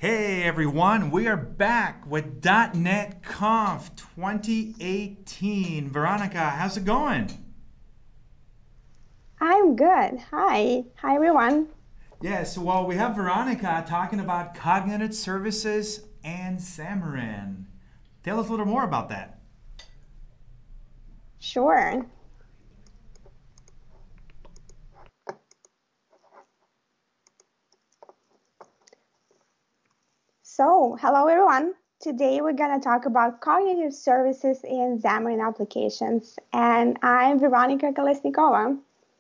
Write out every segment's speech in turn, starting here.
Hey everyone, we are back with .NET Conf 2018. Veronica, how's it going? I'm good. Hi. Hi, everyone. Yes, well, we have Veronica talking about cognitive services and Xamarin. Tell us a little more about that. Sure. So, hello, everyone. Today, we're going to talk about cognitive services in Xamarin applications. And I'm Veronica Kolesnikova.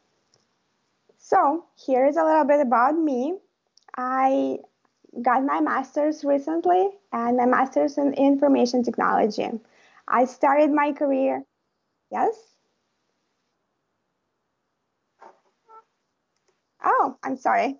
So, here's a little bit about me. I got my master's recently and my master's in information technology. I started my career. Yes? Oh, I'm sorry.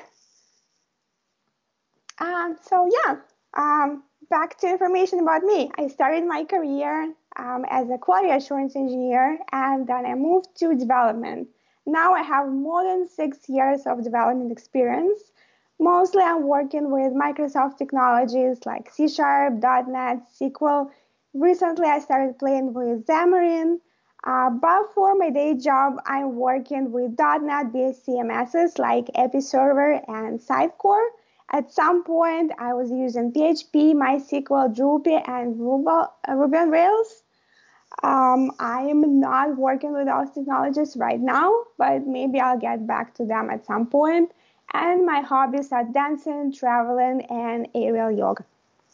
So back to information about me. I started my career as a quality assurance engineer, and then I moved to development. Now I have more than 6 years of development experience. Mostly I'm working with Microsoft technologies like C Sharp, .NET, SQL. Recently I started playing with Xamarin. But for my day job, I'm working with .NET based CMSs like Episerver and Sitecore. At some point, I was using PHP, MySQL, Drupal, and Ruby on Rails. I am not working with those technologies right now, but maybe I'll get back to them at some point. And my hobbies are dancing, traveling, and aerial yoga.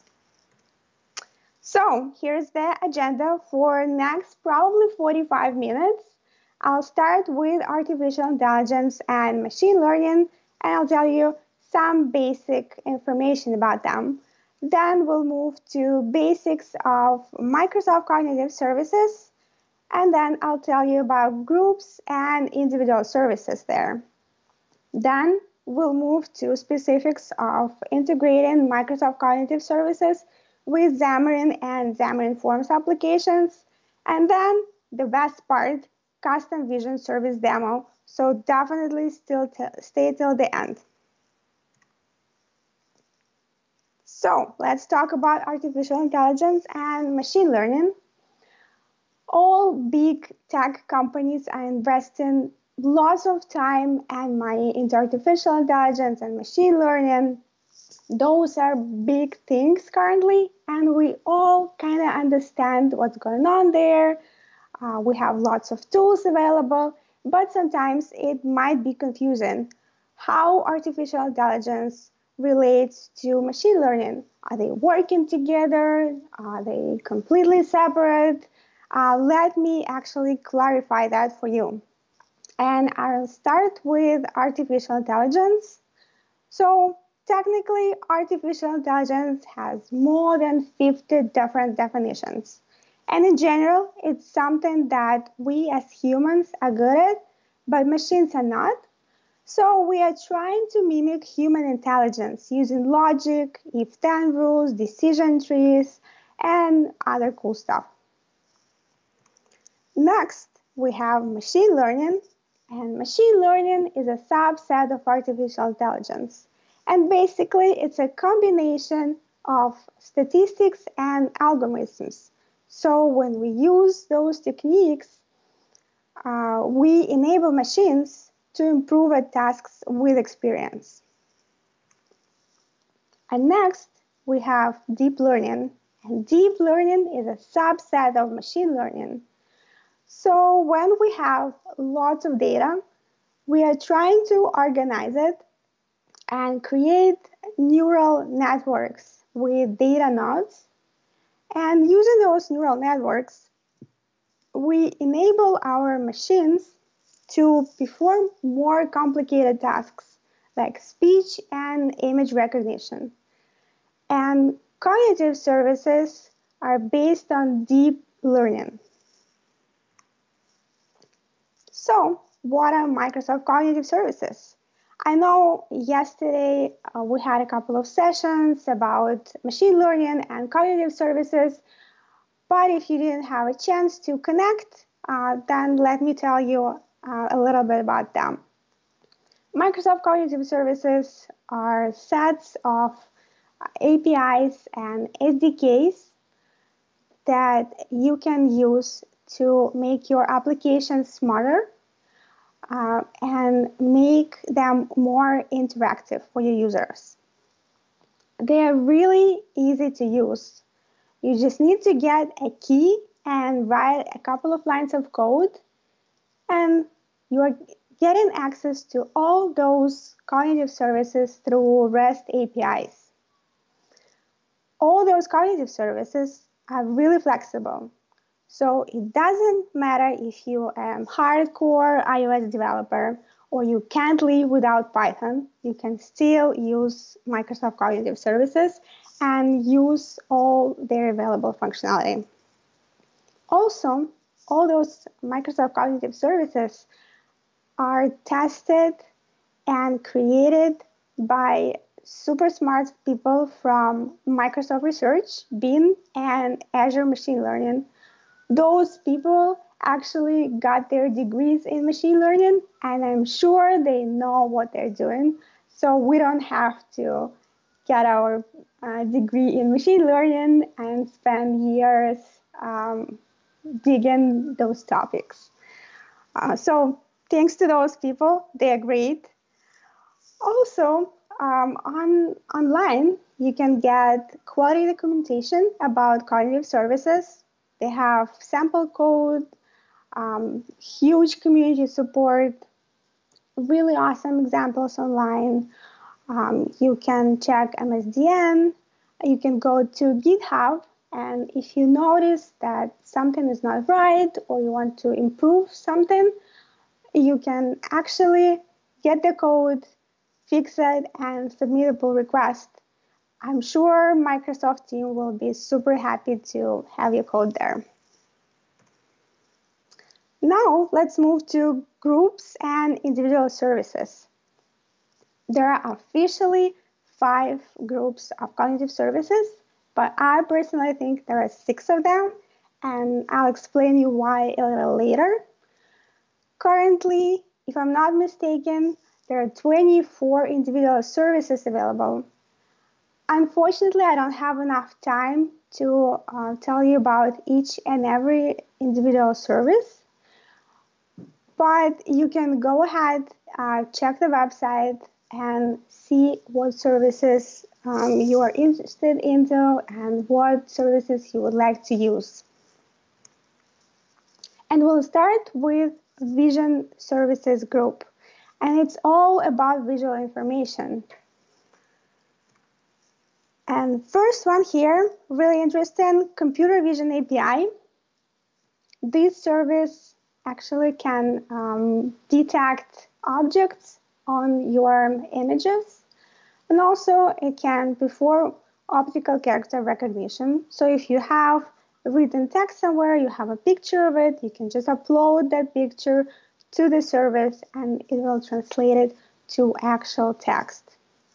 So here's the agenda for next probably 45 minutes. I'll start with artificial intelligence and machine learning, and I'll tell you some basic information about them. Then we'll move to basics of Microsoft Cognitive Services, and then I'll tell you about groups and individual services there. Then we'll move to specifics of integrating Microsoft Cognitive Services with Xamarin and Xamarin Forms applications. And then the best part, custom vision service demo. So definitely still stay till the end. So let's talk about artificial intelligence and machine learning. All big tech companies are investing lots of time and money into artificial intelligence and machine learning. Those are big things currently, and we all kind of understand what's going on there. We have lots of tools available, but sometimes it might be confusing how artificial intelligence relates to machine learning. Are they working together? Are they completely separate? Let me actually clarify that for you. And I'll start with artificial intelligence. So technically, artificial intelligence has more than 50 different definitions. And in general, it's something that we as humans are good at, but machines are not. So we are trying to mimic human intelligence using logic, if-then rules, decision trees, and other cool stuff. Next, we have machine learning, and machine learning is a subset of artificial intelligence. And basically, it's a combination of statistics and algorithms. So when we use those techniques, we enable machines to improve at tasks with experience. And next, we have deep learning. And deep learning is a subset of machine learning. So when we have lots of data, we are trying to organize it and create neural networks with data nodes. And using those neural networks, we enable our machines to perform more complicated tasks like speech and image recognition. And cognitive services are based on deep learning. So, what are Microsoft Cognitive Services? I know yesterday we had a couple of sessions about machine learning and cognitive services, but if you didn't have a chance to connect, then let me tell you a little bit about them. Microsoft Cognitive Services are sets of APIs and SDKs that you can use to make your applications smarter and make them more interactive for your users. They are really easy to use. You just need to get a key and write a couple of lines of code, and you are getting access to all those cognitive services through REST APIs. All those cognitive services are really flexible. So it doesn't matter if you are a hardcore iOS developer or you can't live without Python, you can still use Microsoft Cognitive Services and use all their available functionality. Also, all those Microsoft Cognitive Services are tested and created by super smart people from Microsoft Research, Bing, and Azure Machine Learning. Those people actually got their degrees in machine learning, and I'm sure they know what they're doing. So we don't have to get our degree in machine learning and spend years digging those topics. So thanks to those people, they are great. Also, online, you can get quality documentation about cognitive services. They have sample code, huge community support, really awesome examples online. You can check MSDN. You can go to GitHub, and if you notice that something is not right or you want to improve something, you can actually get the code, fix it, and submit a pull request. I'm sure Microsoft team will be super happy to have your code there. Now let's move to groups and individual services. There are officially 5 groups of cognitive services, but I personally think there are 6 of them, and I'll explain you why a little later. Currently, if I'm not mistaken, there are 24 individual services available. Unfortunately, I don't have enough time to tell you about each and every individual service, but you can go ahead, check the website, and see what services you are interested into and what services you would like to use. And we'll start with Vision Services Group, and it's all about visual information. And first one here, really interesting, Computer Vision API. This service actually can detect objects on your images, and also it can perform optical character recognition. So if you have written text somewhere, you have a picture of it, you can just upload that picture to the service and it will translate it to actual text.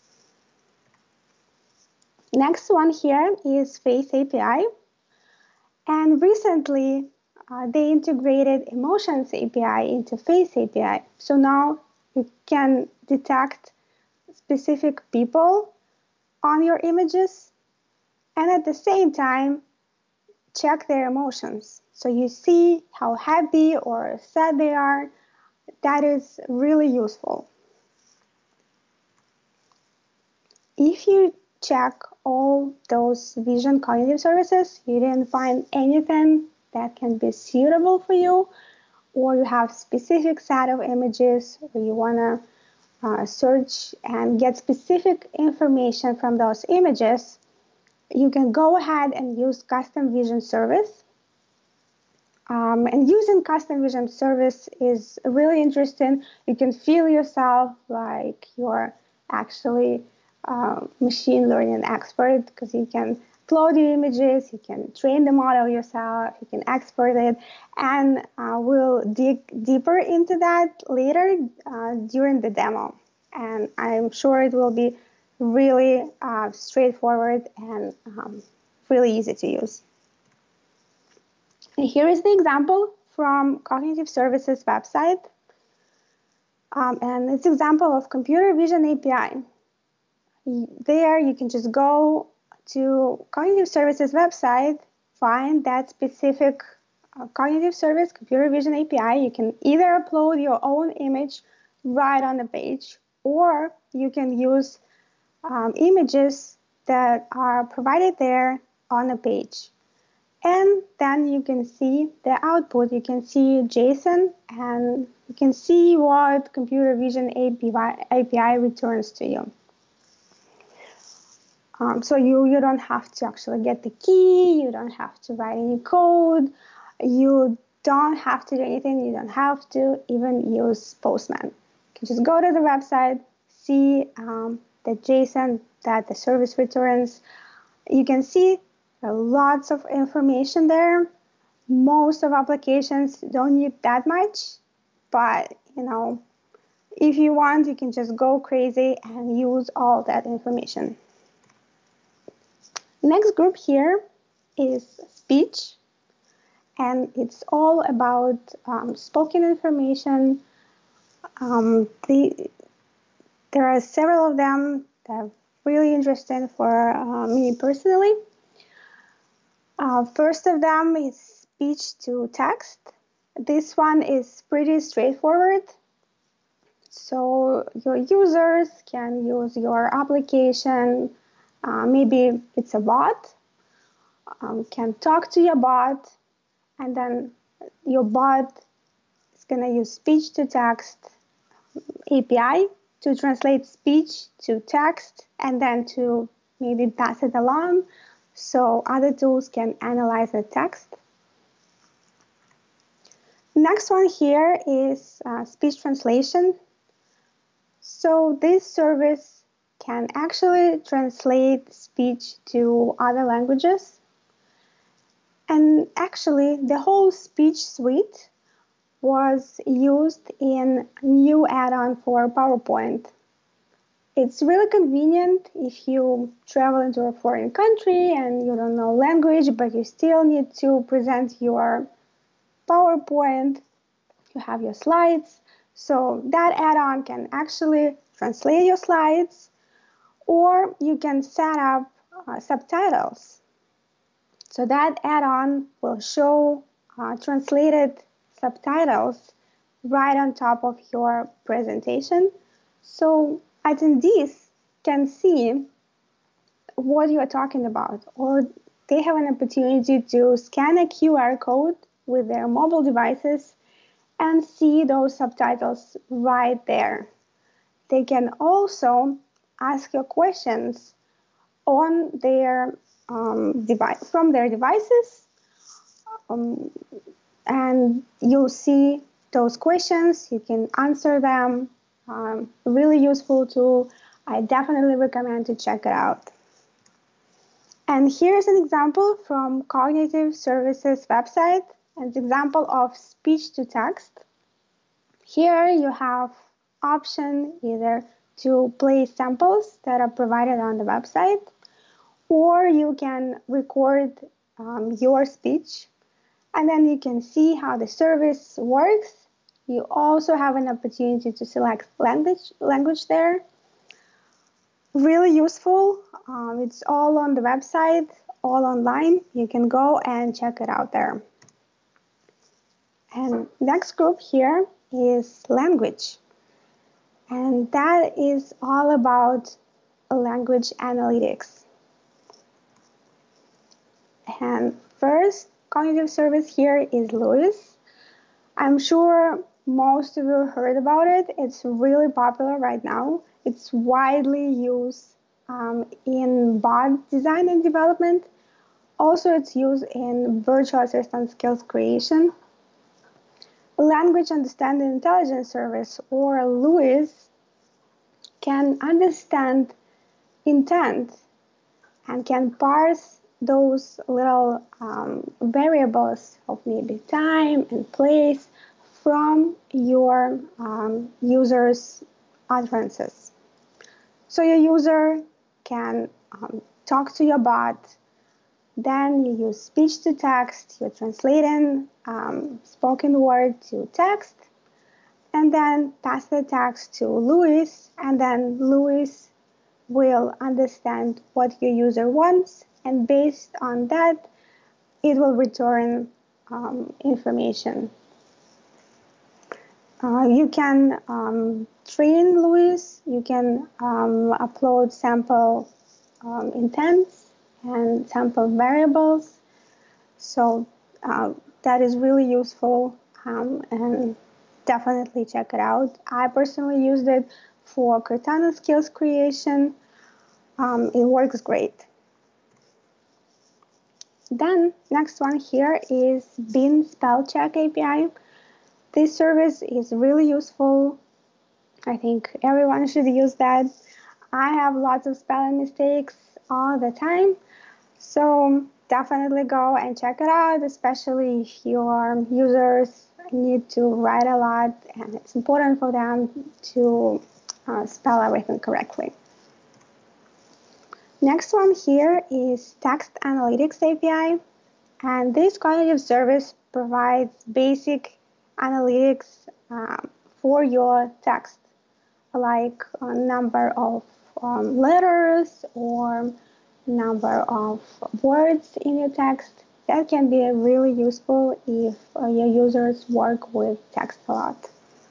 Next one here is Face API, and recently they integrated Emotions API into Face API. So now you can detect specific people on your images and at the same time check their emotions. So you see how happy or sad they are. That is really useful. If you check all those vision cognitive services, you didn't find anything that can be suitable for you, or you have specific set of images, or you want to search and get specific information from those images, you can go ahead and use Custom Vision Service. And using Custom Vision Service is really interesting. You can feel yourself like you're actually machine learning expert, because you can upload the images, you can train the model yourself, you can export it, and we'll dig deeper into that later during the demo. And I'm sure it will be really straightforward and really easy to use. And here is the example from Cognitive Services website. And it's an example of Computer Vision API. There you can just go to Cognitive Services website, find that specific Cognitive Service Computer Vision API. You can either upload your own image right on the page, or you can use images that are provided there on the page. And then you can see the output. You can see JSON, and you can see what Computer Vision API returns to you. So you don't have to actually get the key, you don't have to write any code, you don't have to do anything, you don't have to even use Postman. You can just go to the website, see the JSON that the service returns. You can see lots of information there. Most of applications don't need that much, but if you want, you can just go crazy and use all that information. Next group here is speech, and it's all about spoken information. There are several of them that are really interesting for me personally. First of them is speech to text. This one is pretty straightforward. So your users can use your application. Maybe it's a bot, can talk to your bot, and then your bot is going to use speech to text API to translate speech to text and then to maybe pass it along so other tools can analyze the text. Next one here is speech translation. So this service can actually translate speech to other languages. And actually, the whole speech suite was used in a new add-on for PowerPoint. It's really convenient if you travel into a foreign country and you don't know language, but you still need to present your PowerPoint, you have your slides. So that add-on can actually translate your slides, or you can set up subtitles. So that add-on will show translated subtitles right on top of your presentation. So attendees can see what you are talking about, or they have an opportunity to scan a QR code with their mobile devices and see those subtitles right there. They can also ask you questions on their device from their devices, and you'll see those questions. You can answer them. Really useful tool. I definitely recommend to check it out. And here's an example from Cognitive Services website, an example of speech to text. Here you have option either to play samples that are provided on the website, or you can record your speech, and then you can see how the service works. You also have an opportunity to select language there. Really useful. It's all on the website, all online. You can go and check it out there. And next group here is language. And that is all about language analytics. And first cognitive service here is LUIS. I'm sure most of you heard about it. It's really popular right now. It's widely used in bot design and development. Also, it's used in virtual assistant skills creation. Language Understanding Intelligence Service, or LUIS, can understand intent and can parse those little variables of maybe time and place from your user's utterances. So your user can talk to your bot, then you use speech to text, you're translating spoken word to text, and then pass the text to LUIS, and then LUIS will understand what your user wants, and based on that, it will return information. You can train LUIS, you can upload sample intents and sample variables. So that is really useful, and definitely check it out. I personally used it for Cortana skills creation. It works great. Then next one here is Bing Spell Check API. This service is really useful. I think everyone should use that. I have lots of spelling mistakes all the time, so definitely go and check it out, especially if your users need to write a lot and it's important for them to spell everything correctly. Next one here is Text Analytics API, and this cognitive service provides basic analytics for your text, like a number of letters or number of words in your text. That can be really useful if your users work with text a lot.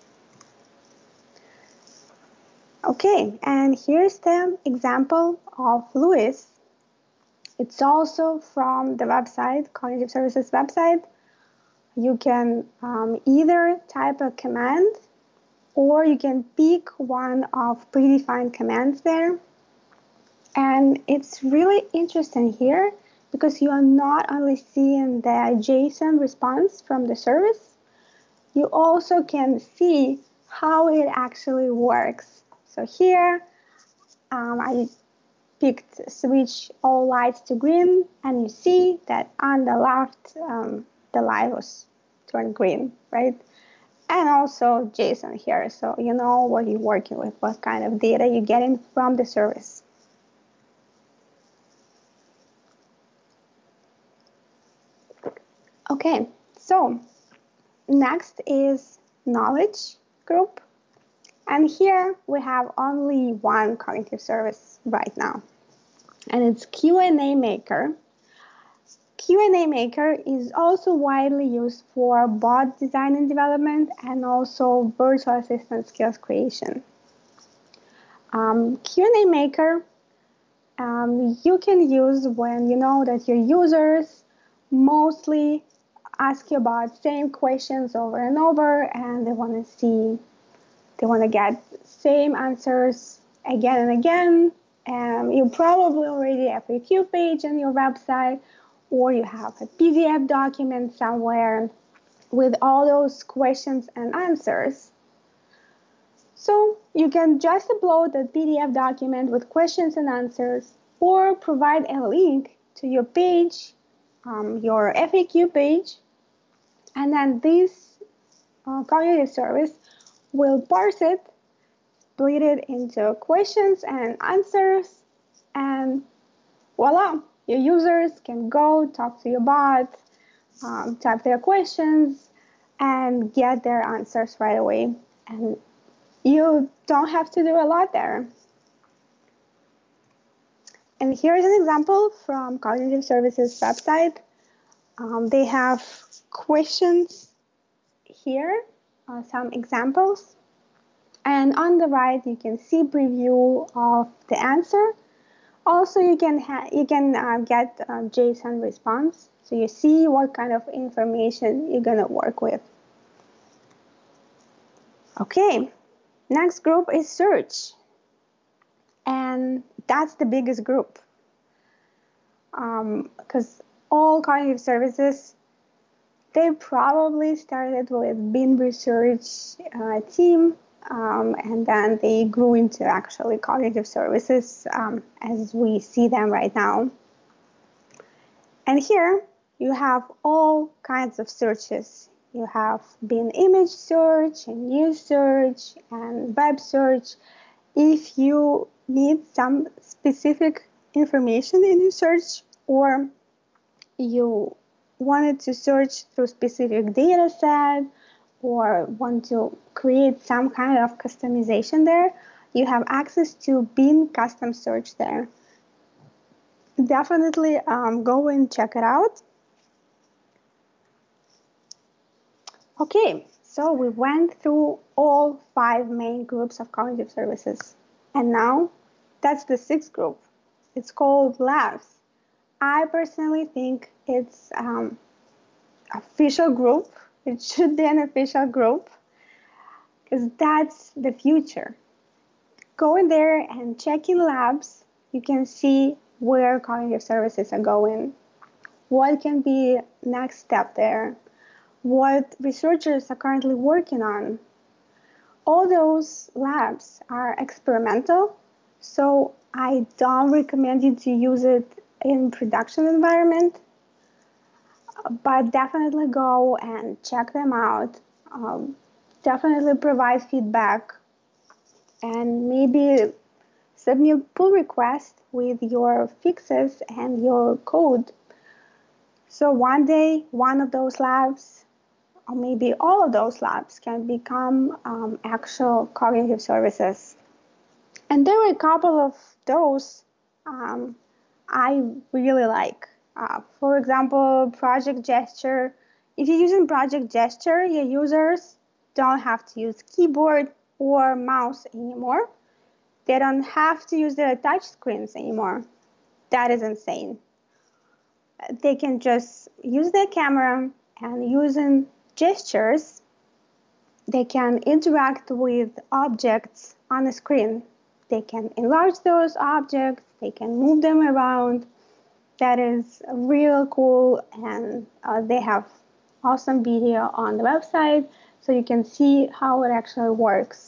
Okay, and here's the example of LUIS. It's also from the website, Cognitive Services website. You can either type a command or you can pick one of predefined commands there. And it's really interesting here because you are not only seeing the JSON response from the service, you also can see how it actually works. So here I picked switch all lights to green, and you see that on the left the light was turned green, right? And also JSON here, so you know what you're working with, what kind of data you're getting from the service. Okay, so next is knowledge group. And here we have only one cognitive service right now, and it's Q&A Maker. Q&A Maker is also widely used for bot design and development and also virtual assistant skills creation. Q&A Maker you can use when you know that your users mostly ask you about same questions over and over, and they want to get same answers again and again. You probably already have a FAQ page on your website, or you have a PDF document somewhere with all those questions and answers. So you can just upload the PDF document with questions and answers, or provide a link to your page, your FAQ page, and then this cognitive service will parse it, split it into questions and answers, and voila, your users can go talk to your bot, type their questions, and get their answers right away. And you don't have to do a lot there. And here's an example from Cognitive Services website. They have questions here, some examples. And on the right, you can see preview of the answer. Also, you can get JSON response, so you see what kind of information you're gonna work with. Okay, next group is search, and that's the biggest group because all cognitive services, they probably started with Bing Research team. And then they grew into actually cognitive services as we see them right now. And here you have all kinds of searches. You have Bing image search and news search and web search. If you need some specific information in your search, or you wanted to search through specific data set, or want to create some kind of customization there, You have access to Bing custom search there. Definitely go and check it out. Okay, so we went through all 5 main groups of cognitive services. And now that's the 6th group. It's called labs. I personally think it's official group. It should be an official group because that's the future. Go in there and check in labs. You can see where cognitive services are going, what can be next step there, what researchers are currently working on. All those labs are experimental, so I don't recommend you to use it in production environment, but definitely go and check them out. Definitely provide feedback and maybe submit pull request with your fixes and your code. So one day, one of those labs, or maybe all of those labs, can become actual cognitive services. And there are a couple of those I really like. For example, Project Gesture. If you're using Project Gesture, your users don't have to use keyboard or mouse anymore. They don't have to use their touch screens anymore. That is insane. They can just use their camera and using gestures, they can interact with objects on the screen. They can enlarge those objects, they can move them around. That is real cool, and they have awesome video on the website so you can see how it actually works.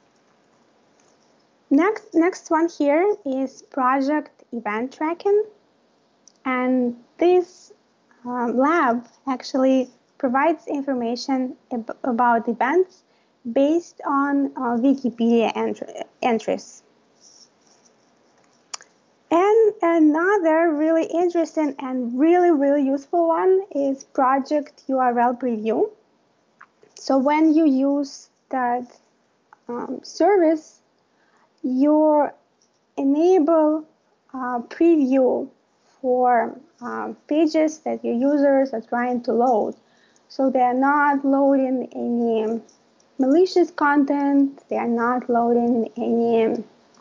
Next one here is project event tracking, and this lab actually provides information about events based on Wikipedia entries. And another really interesting and really useful one is project URL preview. So when you use that service, you enable preview for pages that your users are trying to load. So they are not loading any malicious content, they are not loading any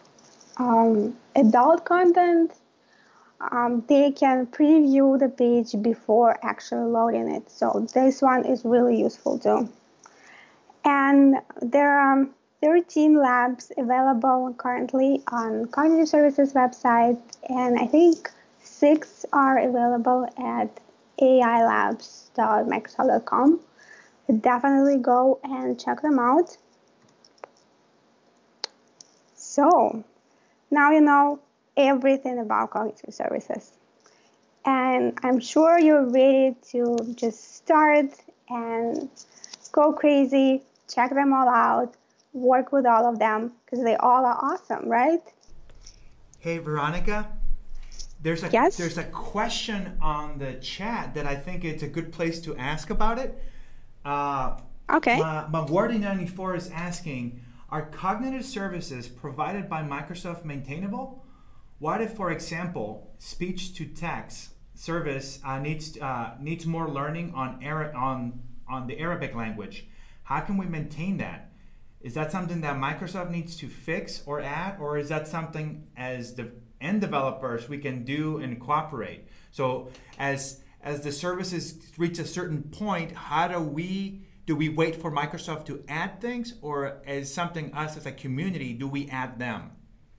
adult content. They can preview the page before actually loading it. So this one is really useful too. And there are 13 labs available currently on Cognitive Services website, and I think 6 are available at ailabs.microsoft.com. Definitely go and check them out. So now you know everything about cognitive services. And I'm sure you're ready to just start and go crazy, check them all out, work with all of them, because they all are awesome, right? Hey, Veronica, there's a question on the chat that I think it's a good place to ask about it. Okay. Mawardi94 is asking, are cognitive services provided by Microsoft maintainable? What if, for example, speech-to-text service needs more learning on the Arabic language? How can we maintain that? Is that something that Microsoft needs to fix or add, or is that something as the end developers we can do and cooperate? So as the services reach a certain point, how do we wait for Microsoft to add things, or as something us as a community, do we add them?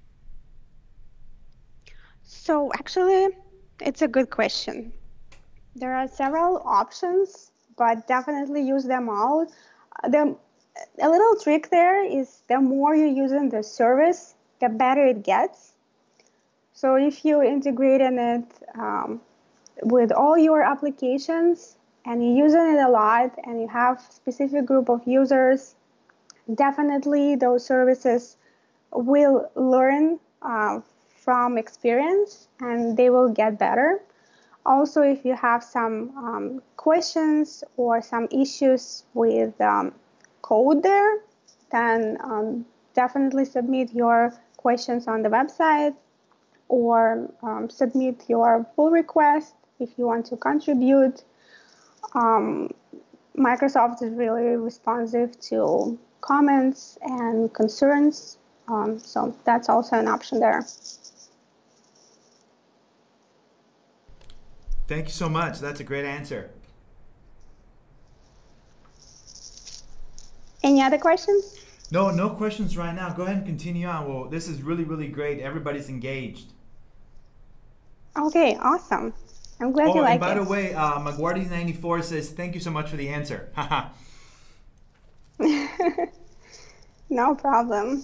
So actually, it's a good question. There are several options, but definitely use them all. A little trick there is the more you're using the service, the better it gets. So if you integrate in it with all your applications and you're using it a lot and you have a specific group of users, definitely those services will learn from experience and they will get better. Also, if you have some questions or some issues with code there, then definitely submit your questions on the website or submit your pull request if you want to contribute. Microsoft is really responsive to comments and concerns, so that's also an option there. Thank you so much. That's a great answer. Any other questions? No, no questions right now. Go ahead and continue on. Well, this is really, really great. Everybody's engaged. Okay, awesome. I'm glad you Oh, and like by it. the way, McGuardy94 says, thank you so much for the answer. Haha. No problem.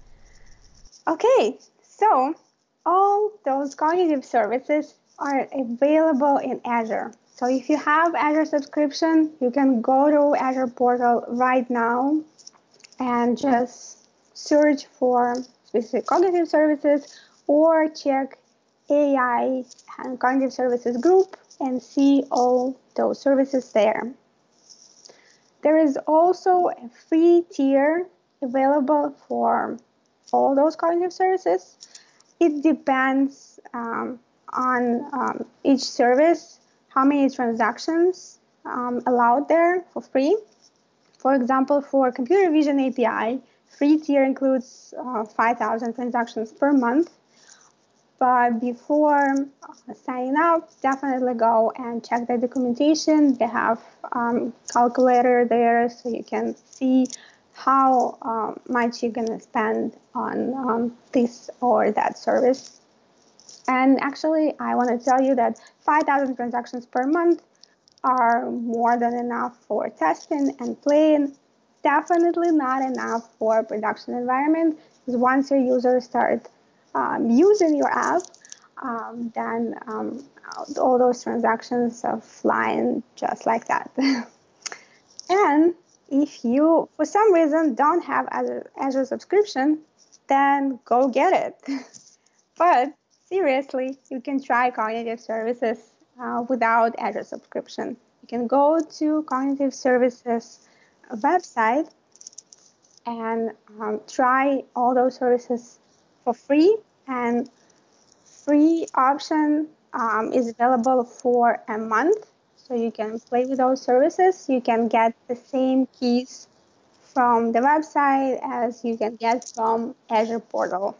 Okay, so all those cognitive services are available in Azure. So if you have Azure subscription, you can go to Azure portal right now and just search for specific cognitive services or check AI and cognitive services group and see all those services there. There is also a free tier available for all those cognitive services. It depends on each service, how many transactions allowed there for free. For example, for computer vision API, free tier includes 5,000 transactions per month. But before signing up, definitely go and check the documentation. They have calculator there, so you can see how much you're gonna spend on this or that service. And actually, I want to tell you that 5,000 transactions per month are more than enough for testing and playing. Definitely not enough for production environment, because once your users start using your app, then all those transactions are flying just like that. And if you, for some reason, don't have Azure subscription, then go get it. But seriously, you can try cognitive services without Azure subscription. You can go to cognitive services website and try all those services for free. And free option is available for a month. So you can play with those services. You can get the same keys from the website as you can get from Azure portal.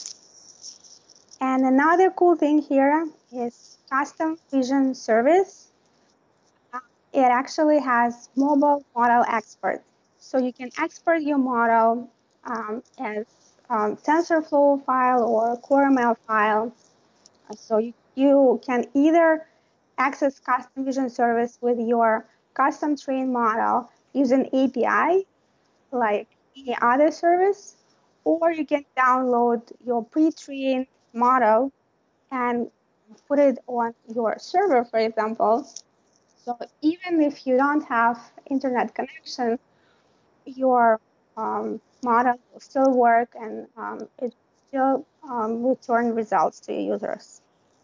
And another cool thing here is custom vision service. It actually has mobile model export. So you can export your model as TensorFlow file or CoreML file. So you can either access custom vision service with your custom trained model using API like any other service, or you can download your pre-trained model and put it on your server, for example. So even if you don't have internet connection, your model will still work and it still return results to your users.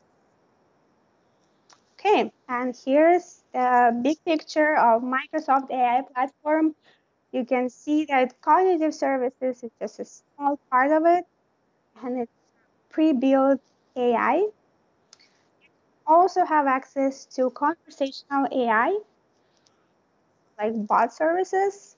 Okay, and here's the big picture of Microsoft AI platform. You can see that cognitive services is just a small part of it, and it's pre-built AI. Also have access to conversational AI, like bot services.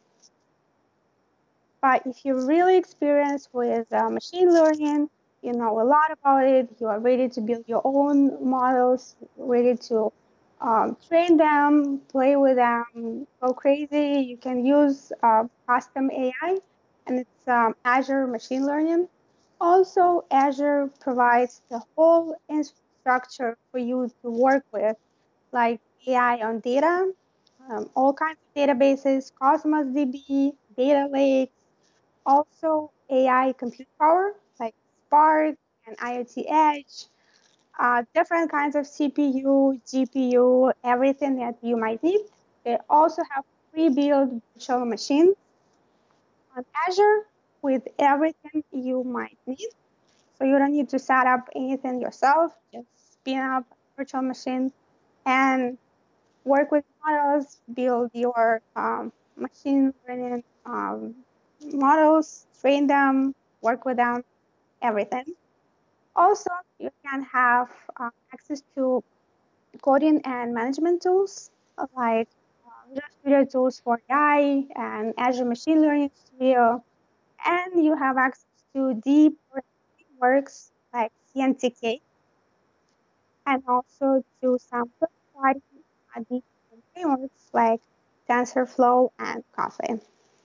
But if you're really experienced with machine learning, you know a lot about it, you are ready to build your own models, ready to train them, play with them, go crazy, you can use custom AI, and it's Azure Machine Learning. Also, Azure provides the whole infrastructure for you to work with, like AI on data, all kinds of databases, Cosmos DB, data lakes, also AI compute power like Spark and IoT Edge, different kinds of CPU, GPU, everything that you might need. They also have pre-built virtual machines on Azure with everything you might need. So you don't need to set up anything yourself, just spin up a virtual machine and work with models, build your machine learning models, train them, work with them, everything. Also, you can have access to coding and management tools like Visual Studio tools for AI and Azure Machine Learning Studio. And you have access to deep frameworks like CNTK and also to some third-party deep frameworks like TensorFlow and Caffe.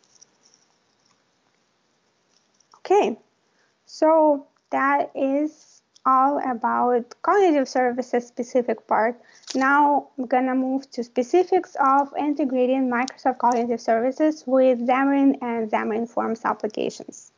Okay, so that is all about cognitive services specific part. Now I'm gonna move to specifics of integrating Microsoft Cognitive Services with Xamarin and Xamarin Forms applications.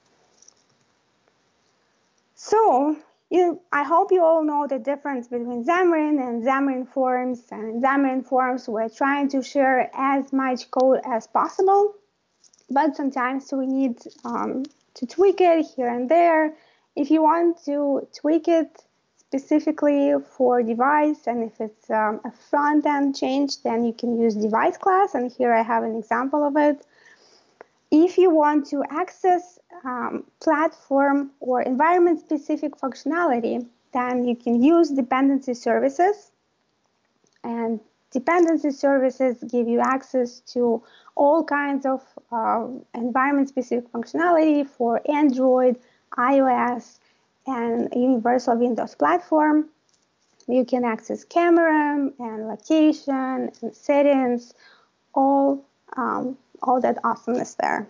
So I hope you all know the difference between Xamarin and Xamarin Forms. And in Xamarin Forms, we're trying to share as much code as possible, but sometimes we need to tweak it here and there. If you want to tweak it specifically for device, and if it's a front-end change, then you can use device class, and here I have an example of it. If you want to access platform or environment-specific functionality, then you can use dependency services. And dependency services give you access to all kinds of environment-specific functionality for Android, iOS, and Universal Windows platform. You can access camera and location and settings, all that awesomeness there.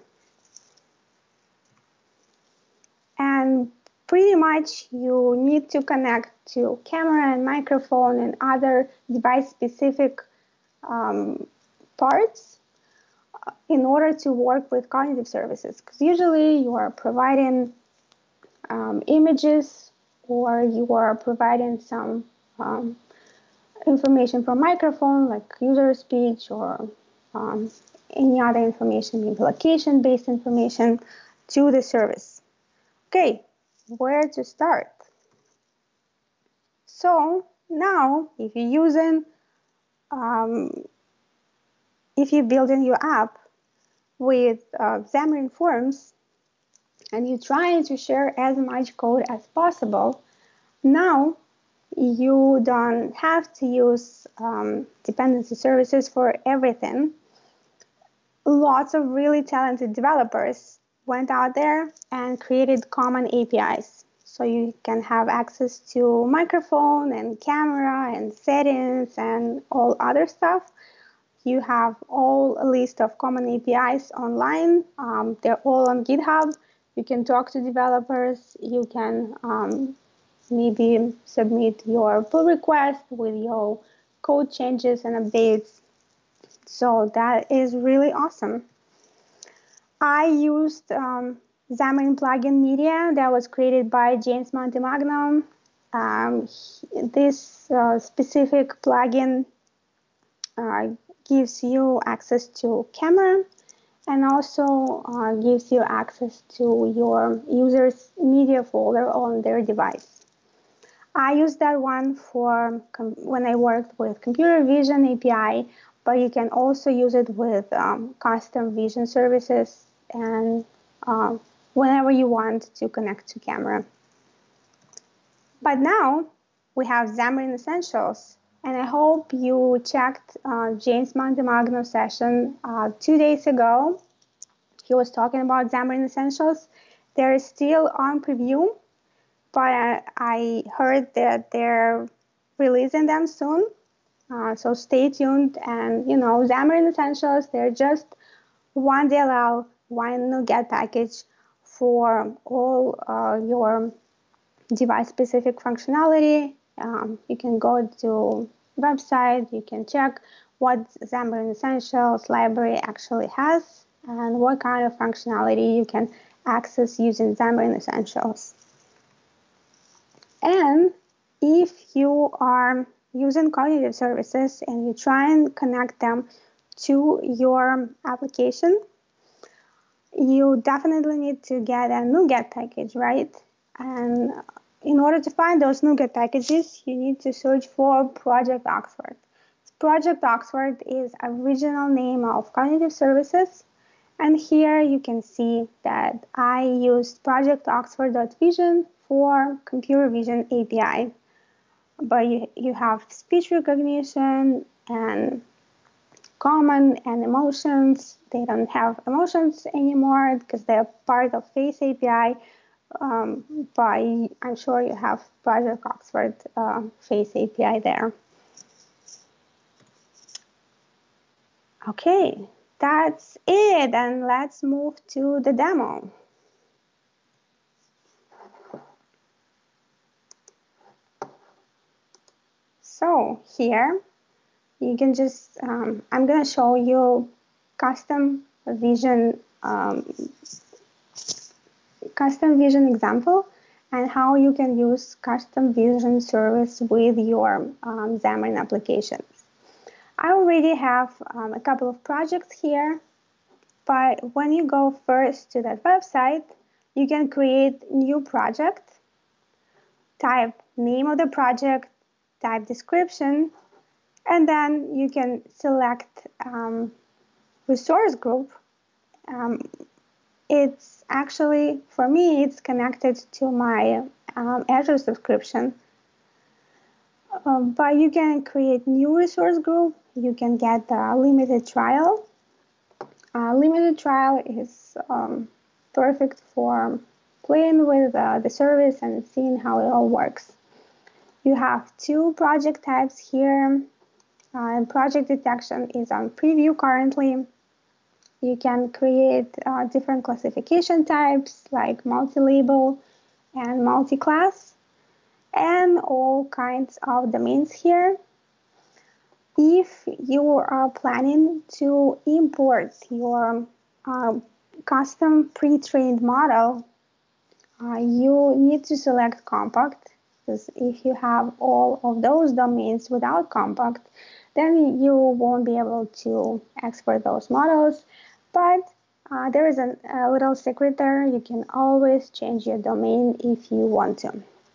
And pretty much you need to connect to camera and microphone and other device-specific parts in order to work with cognitive services. Because usually you are providing images or you are providing some information from microphone like user speech or any other information, maybe location-based information to the service. Okay, where to start? So now, if you're building your app with Xamarin Forms and you're trying to share as much code as possible, now you don't have to use dependency services for everything. Lots of really talented developers went out there and created common APIs. So you can have access to microphone and camera and settings and all other stuff. You have all a list of common APIs online. They're all on GitHub. You can talk to developers. You can maybe submit your pull request with your code changes and updates. So that is really awesome. I used Xamarin Plugin Media that was created by James Montemagno. This specific plugin gives you access to camera and also gives you access to your user's media folder on their device. I used that one for when I worked with computer vision API, but you can also use it with custom vision services and whenever you want to connect to camera. But now we have Xamarin Essentials, and I hope you checked James Montemagno's session 2 days ago. He was talking about Xamarin Essentials. They're still on preview, but I heard that they're releasing them soon. So stay tuned. And Xamarin Essentials, they're just one DLL, one NuGet package for all your device-specific functionality. You can go to website, you can check what Xamarin Essentials library actually has and what kind of functionality you can access using Xamarin Essentials. And if you are using cognitive services and you try and connect them to your application, you definitely need to get a NuGet package, right? And in order to find those NuGet packages, you need to search for Project Oxford. Project Oxford is a regional name of cognitive services, And here you can see that I used Project Oxford.Vision for computer vision API. But you have speech recognition and common and emotions. They don't have emotions anymore because they're part of Face API. But I'm sure you have Project Oxford Face API there. Okay, that's it. And let's move to the demo. So here you can just, I'm going to show you custom vision example and how you can use custom vision service with your Xamarin applications. I already have a couple of projects here, but when you go first to that website, you can create new project, type name of the project, type description, and then you can select resource group. It's actually, for me, it's connected to my Azure subscription. But you can create new resource group. You can get a limited trial. Limited trial is perfect for playing with the service and seeing how it all works. You have two project types here. Project detection is on preview currently. You can create different classification types like multi-label and multi-class, and all kinds of domains here. If you are planning to import your custom pre-trained model, you need to select compact, because if you have all of those domains without compact, then you won't be able to export those models. But there is a little secret there. You can always change your domain if you want to.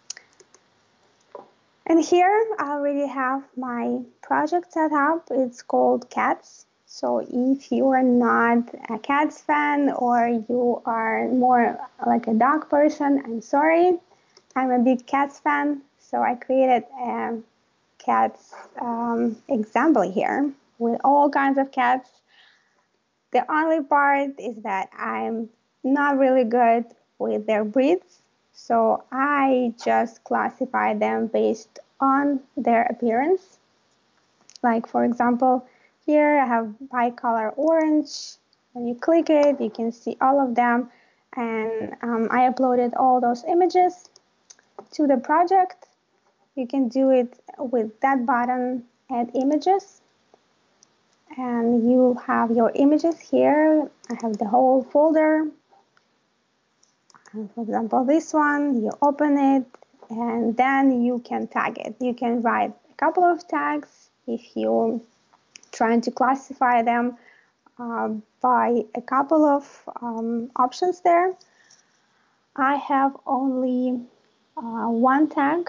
And here I already have my project set up. It's called Cats. So if you are not a Cats fan or you are more like a dog person, I'm sorry. I'm a big Cats fan. So I created a Cats example here with all kinds of cats. The only part is that I'm not really good with their breeds. So I just classify them based on their appearance. Like, for example, here I have bicolor orange. When you click it, you can see all of them. And I uploaded all those images to the project. You can do it with that button, Add Images. And you have your images here. I have the whole folder. For example, this one, you open it, and then you can tag it. You can write a couple of tags if you're trying to classify them by a couple of options there. I have only one tag,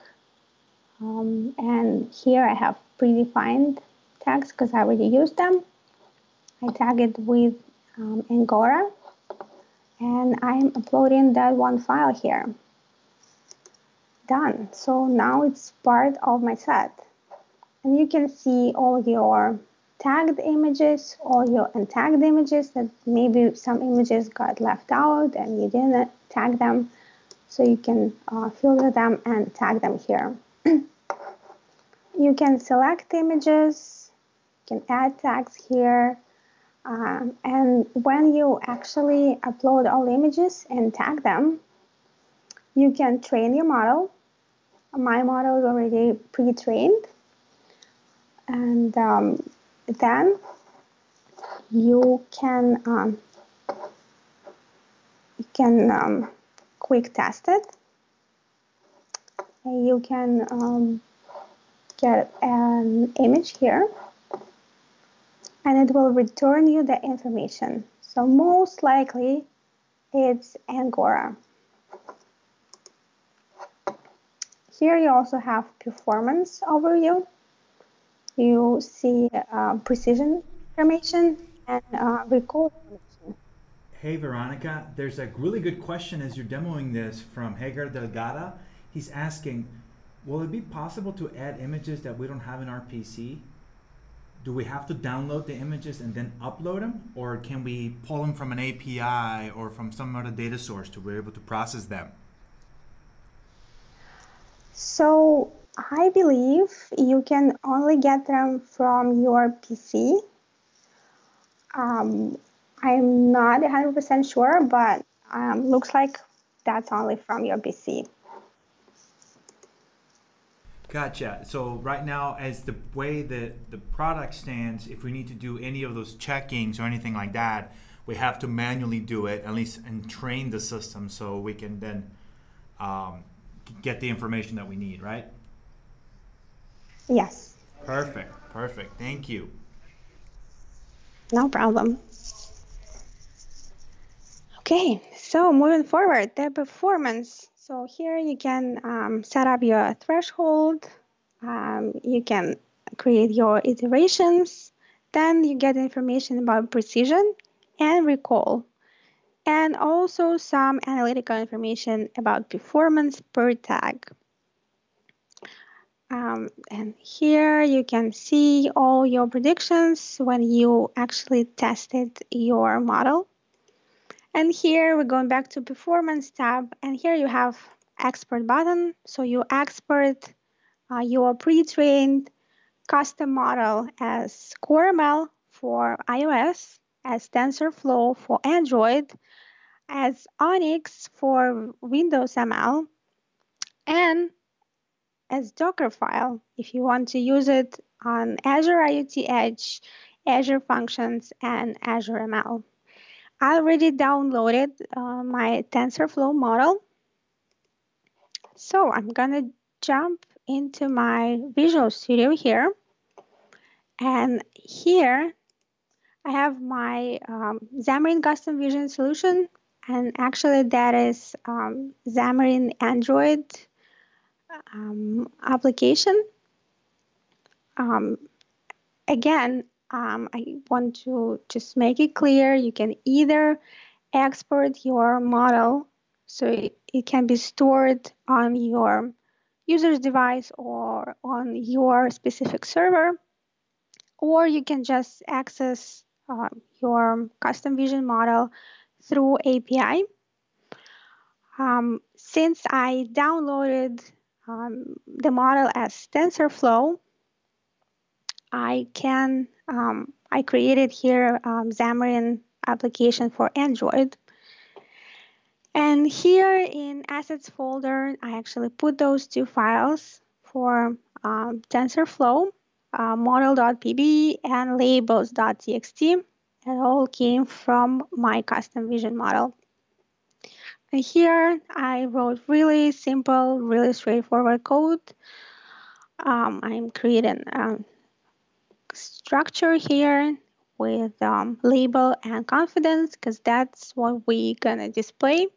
and here I have predefined tags because I already used them. I tag it with Angora. And I'm uploading that one file here. Done. So now it's part of my set. And you can see all your tagged images, all your untagged images, that maybe some images got left out and you didn't tag them. So you can filter them and tag them here. You can select images, you can add tags here. And when you actually upload all images and tag them, you can train your model. My model is already pre-trained. And then you can quick test it. You can get an image here, and it will return you the information. So most likely it's Angora. Here you also have performance overview. You see precision information and recall information. Hey Veronica, there's a really good question as you're demoing this from Hagar Delgada. He's asking, will it be possible to add images that we don't have in our PC? Do we have to download the images and then upload them? Or can we pull them from an API or from some other data source to be able to process them? So I believe you can only get them from your PC. I'm not 100% sure, but looks like that's only from your PC. Gotcha. So right now, as the way that the product stands, if we need to do any of those checkings or anything like that, we have to manually do it, at least, and train the system so we can then um, get the information that we need, right? Yes, Perfect. Perfect. Thank you. no problem. Okay, so moving forward, the performance. So here you can set up your threshold, you can create your iterations, then you get information about precision and recall, and also some analytical information about performance per tag. And here you can see all your predictions when you actually tested your model. And here we're going back to performance tab, and here you have export button. So you export your pre-trained custom model as CoreML for iOS, as TensorFlow for Android, as Onyx for Windows ML, and as Dockerfile if you want to use it on Azure IoT Edge, Azure Functions, and Azure ML. I already downloaded my TensorFlow model. So I'm gonna jump into my Visual Studio here. And here I have my Xamarin Custom Vision solution. And actually that is Xamarin Android application. Again, I want to just make it clear, you can either export your model so it can be stored on your user's device or on your specific server, or you can just access your custom vision model through API. Since I downloaded the model as TensorFlow, I created here Xamarin application for Android. And here in assets folder, I actually put those two files for TensorFlow, model.pb and labels.txt. It all came from my custom vision model. And here I wrote really simple, really straightforward code. I'm creating a structure here with label and confidence because that's what we're gonna display.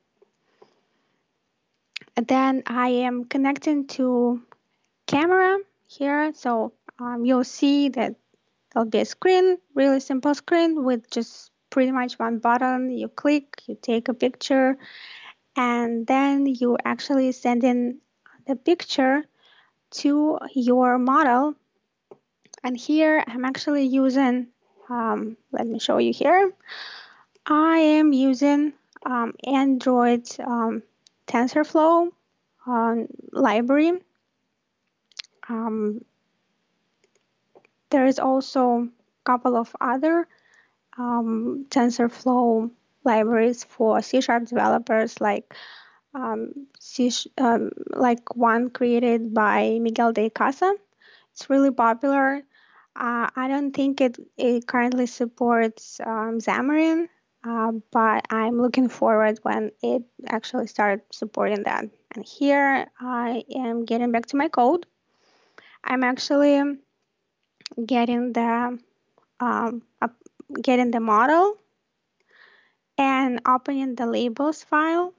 And then I am connecting to camera here. So you'll see that there'll be a screen, really simple screen with just pretty much one button. You click, you take a picture, and then you actually send in the picture to your model. And here I'm actually using, let me show you here. I am using Android TensorFlow library. There is also a couple of other TensorFlow libraries for C# developers, like like one created by Miguel de Casa. It's really popular. I don't think it currently supports Xamarin, but I'm looking forward when it actually starts supporting that. And here I am getting back to my code. I'm actually getting the model and opening the labels file.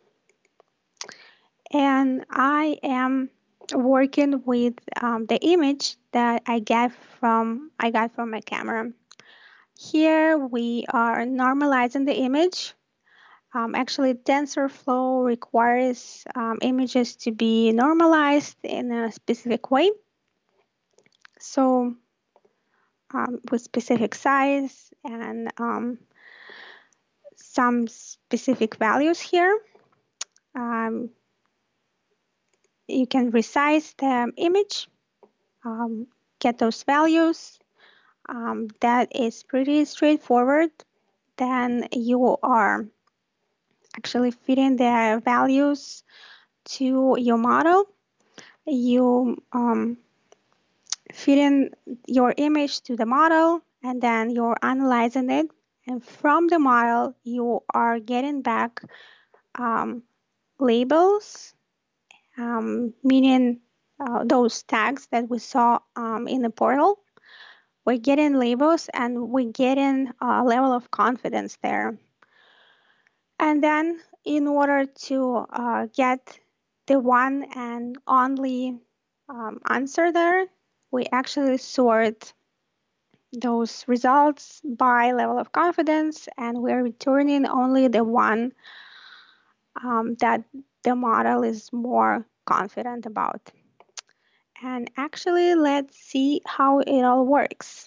And I am working with the image that I got from my camera. Here we are normalizing the image. Actually, TensorFlow requires images to be normalized in a specific way. So with specific size and some specific values here. You can resize the image, get those values. That is pretty straightforward. Then you are actually feeding the values to your model. You feed in your image to the model, and then you're analyzing it. And from the model, you are getting back labels, meaning those tags that we saw in the portal. We're getting labels and we're getting a level of confidence there. And then in order to get the one and only answer there, we actually sort those results by level of confidence, and we're returning only the one that the model is more confident about. And actually, let's see how it all works.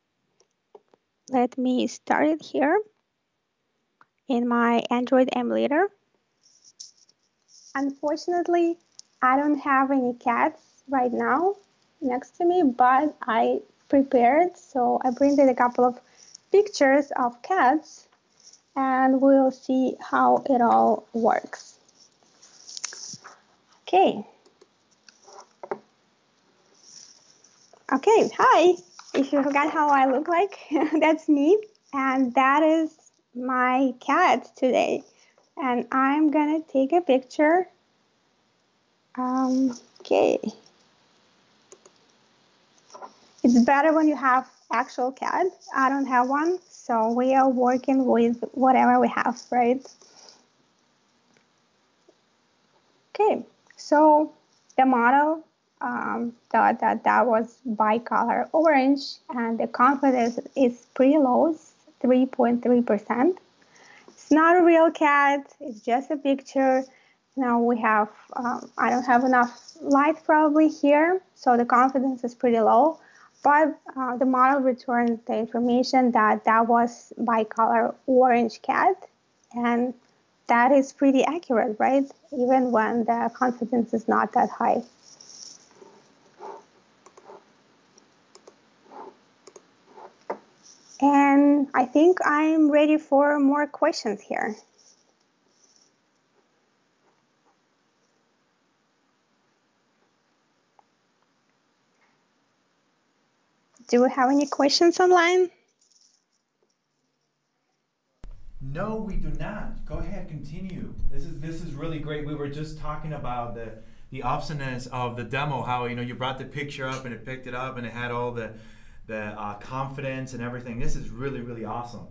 Let me start it here in my Android emulator. Unfortunately, I don't have any cats right now next to me, but I prepared, so I printed a couple of pictures of cats, and we'll see how it all works. Okay. Okay, hi. If you forgot how I look like, that's me, and that is my cat today. And I'm gonna take a picture. Okay. It's better when you have actual cat. I don't have one, so we are working with whatever we have, right? Okay, so the model that was bicolor orange, and the confidence is pretty low, 3.3%. It's not a real cat, it's just a picture. Now we have, I don't have enough light probably here, so the confidence is pretty low, but the model returned the information that that was bicolor orange cat, and that is pretty accurate, right? Even when the confidence is not that high. And I think I'm ready for more questions here. Do we have any questions online? No, we do not. Go ahead, continue. This is really great. We were just talking about the awesomeness of the demo. How you brought the picture up and it picked it up and it had all the confidence and everything. This is really awesome.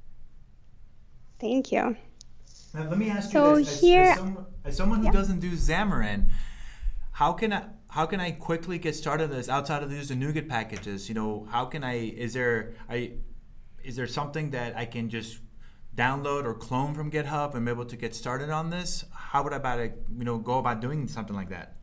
Thank you. Now let me ask So you this: here, as someone who yeah. doesn't do Xamarin, how can I quickly get started on this outside of using NuGet packages? How can is there something that I can just download or clone from GitHub and be able to get started on this? How would I go about doing something like that?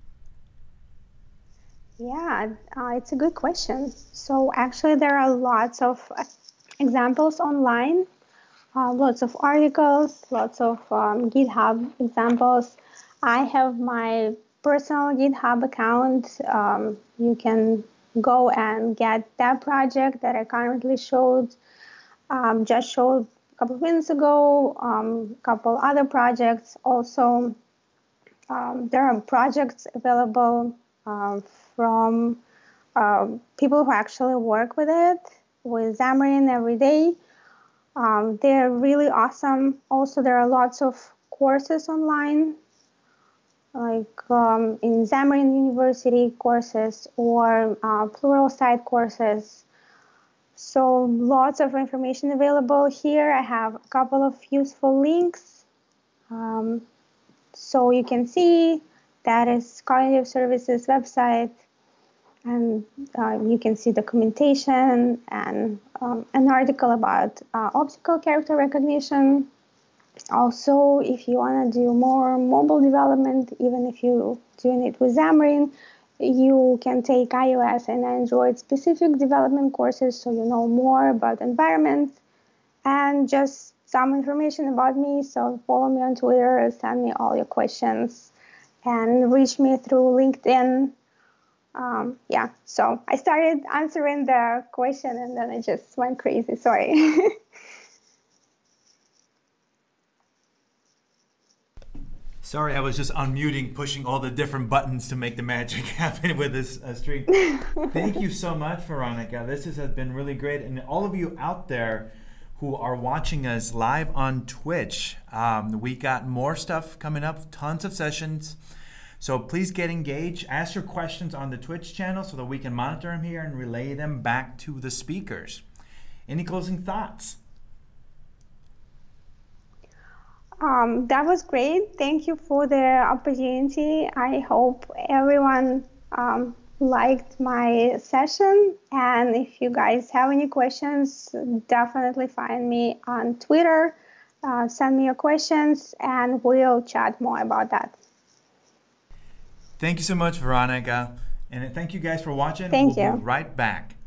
Yeah, it's a good question. So actually, there are lots of examples online, lots of articles, lots of GitHub examples. I have my personal GitHub account. You can go and get that project that I currently just showed a couple of minutes ago, a couple other projects. Also, there are projects available from people who actually work with it, with Xamarin every day. They're really awesome. Also, there are lots of courses online, like in Xamarin University courses or Pluralsight courses. So lots of information available here. I have a couple of useful links. So you can see that is Cognitive Services website, and you can see documentation and an article about optical character recognition. Also, if you want to do more mobile development, even if you're doing it with Xamarin, you can take iOS and Android specific development courses so you know more about environment. And just some information about me. So follow me on Twitter, send me all your questions, and reach me through LinkedIn. Yeah, so I started answering the question and then I just went crazy. Sorry. Sorry, I was just unmuting, pushing all the different buttons to make the magic happen with this stream. Thank you so much, Veronica. This has been really great. And all of you out there who are watching us live on Twitch, we got more stuff coming up, tons of sessions. So please get engaged. Ask your questions on the Twitch channel so that we can monitor them here and relay them back to the speakers. Any closing thoughts? That was great. Thank you for the opportunity. I hope everyone liked my session. And if you guys have any questions, definitely find me on Twitter. Send me your questions and we'll chat more about that. Thank you so much, Veronica. And thank you guys for watching. Thank We'll you. be right back.